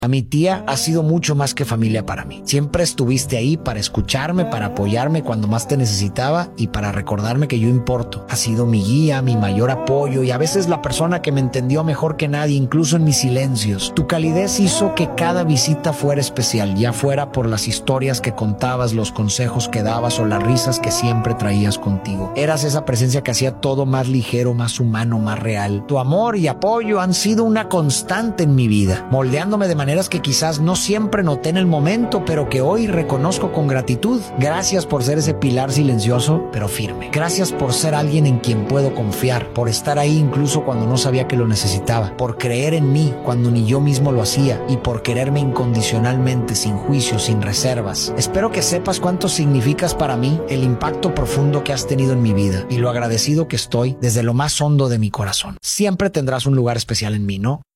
A mi tía ha sido mucho más que familia para mí. Siempre estuviste ahí para escucharme, para apoyarme cuando más te necesitaba y para recordarme que yo importo. Ha sido mi guía, mi mayor apoyo y a veces la persona que me entendió mejor que nadie, incluso en mis silencios. Tu calidez hizo que cada visita fuera especial, ya fuera por las historias que contabas, los consejos que dabas o las risas que siempre traías contigo. Eras esa presencia que hacía todo más ligero, más humano, más real. Tu amor y apoyo han sido una constante en mi vida, moldeándome de manera que quizás no siempre noté en el momento, pero que hoy reconozco con gratitud. Gracias por ser ese pilar silencioso, pero firme. Gracias por ser alguien en quien puedo confiar, por estar ahí incluso cuando no sabía que lo necesitaba, por creer en mí cuando ni yo mismo lo hacía y por quererme incondicionalmente, sin juicio, sin reservas. Espero que sepas cuánto significas para mí, el impacto profundo que has tenido en mi vida y lo agradecido que estoy desde lo más hondo de mi corazón. Siempre tendrás un lugar especial en mí, ¿no?